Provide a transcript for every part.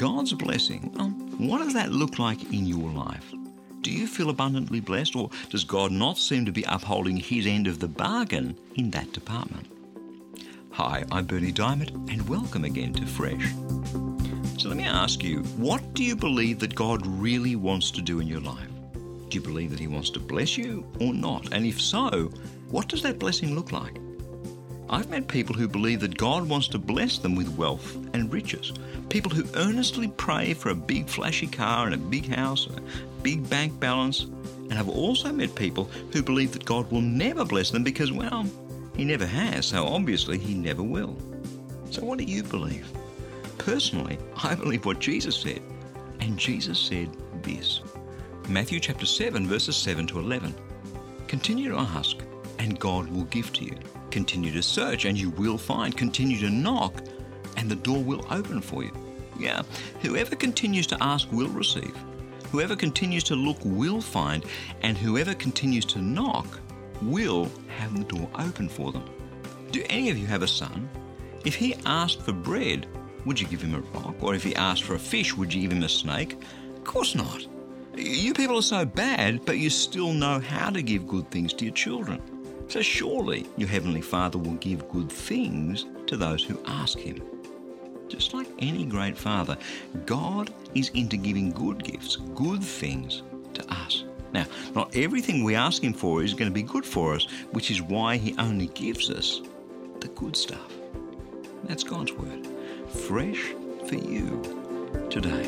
God's blessing, what does that look like in your life? Do you feel abundantly blessed, or does God not seem to be upholding his end of the bargain in that department? Hi, I'm Berni Dymet, and welcome again to Fresh. So let me ask you, what do you believe that God really wants to do in your life? Do you believe that he wants to bless you or not? And if so, what does that blessing look like? I've met people who believe that God wants to bless them with wealth and riches. People who earnestly pray for a big flashy car and a big house, a big bank balance. And I've also met people who believe that God will never bless them because, well, he never has, so obviously he never will. So what do you believe? Personally, I believe what Jesus said. And Jesus said this. Matthew chapter 7, verses 7 to 11. Continue to ask, and God will give to you. Continue to search, and you will find. Continue to knock, and the door will open for you. Yeah, whoever continues to ask will receive. Whoever continues to look will find, and whoever continues to knock will have the door open for them. Do any of you have a son? If he asked for bread, would you give him a rock? Or if he asked for a fish, would you give him a snake? Of course not. You people are so bad, but you still know how to give good things to your children. So surely your Heavenly Father will give good things to those who ask him. Just like any great father, God is into giving good gifts, good things to us. Now, not everything we ask him for is going to be good for us, which is why he only gives us the good stuff. That's God's word. Fresh for you today.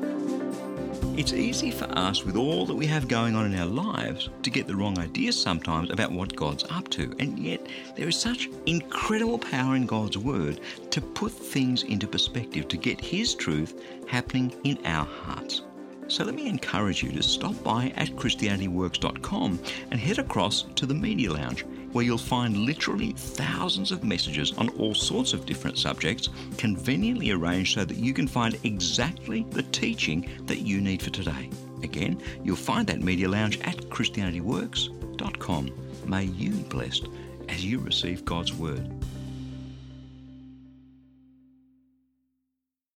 It's easy for us, with all that we have going on in our lives, to get the wrong ideas sometimes about what God's up to. And yet, there is such incredible power in God's word to put things into perspective, to get his truth happening in our hearts. So let me encourage you to stop by at ChristianityWorks.com and head across to the Media Lounge, where you'll find literally thousands of messages on all sorts of different subjects, conveniently arranged so that you can find exactly the teaching that you need for today. Again, you'll find that Media Lounge at ChristianityWorks.com. May you be blessed as you receive God's word.